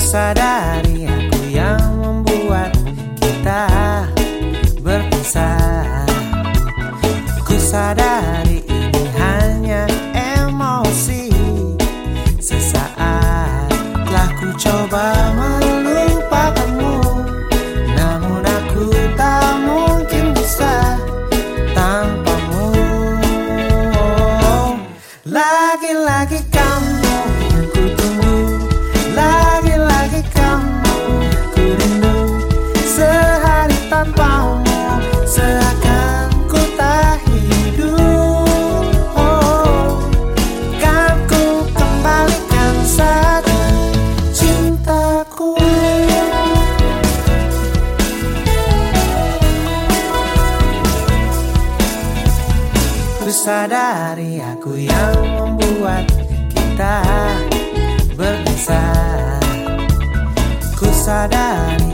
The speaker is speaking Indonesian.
Sadari aku yang membuat kita berpisah. Ku sadari ini hanya emosi sesaat. Telah ku coba melupakanmu, namun aku tak mungkin bisa tanpamu. Lagi-lagi kamu yang ku tunggu, lagi-lagi kamu ku rindu. Sehari tanpamu seakan ku tak hidup. Kan ku kembalikan saja cintaku. Ku sadari aku yang membuat kita berpisah. Ku sadari